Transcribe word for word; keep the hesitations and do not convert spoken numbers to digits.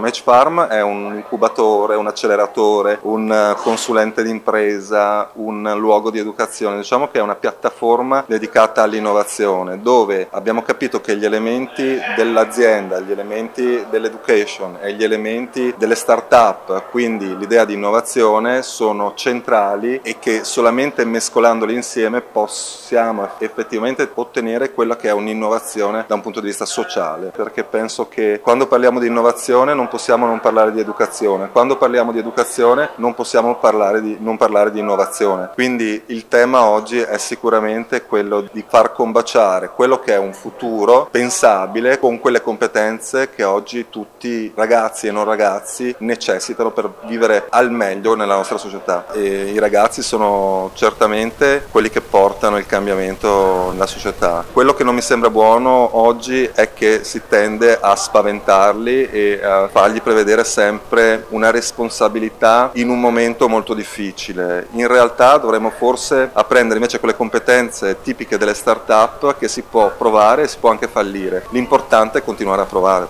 Match Farm è un incubatore, un acceleratore, un consulente d'impresa, un luogo di educazione, diciamo che è una piattaforma dedicata all'innovazione, dove abbiamo capito che gli elementi dell'azienda, gli elementi dell'education e gli elementi delle start-up, quindi l'idea di innovazione, sono centrali e che solamente mescolandoli insieme possiamo effettivamente ottenere quella che è un'innovazione da un punto di vista sociale, perché penso che quando parliamo di innovazione non possiamo non parlare di educazione, quando parliamo di educazione non possiamo parlare di, non parlare di innovazione, quindi il tema oggi è sicuramente quello di far combaciare quello che è un futuro pensabile con quelle competenze che oggi tutti ragazzi e non ragazzi necessitano per vivere al meglio nella nostra società, e i ragazzi sono certamente quelli che portano il cambiamento nella società. Quello che non mi sembra buono oggi è che si tende a spaventarli e a fargli prevedere sempre una responsabilità in un momento molto difficile. In realtà dovremmo forse apprendere invece quelle competenze tipiche delle start-up che si può provare e si può anche fallire. L'importante è continuare a provare.